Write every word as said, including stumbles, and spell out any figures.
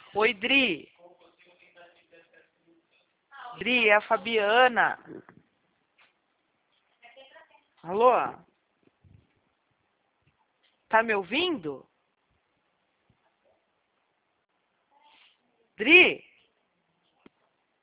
Oi, Dri. Dri, é a Fabiana. Alô? Tá me ouvindo? Dri?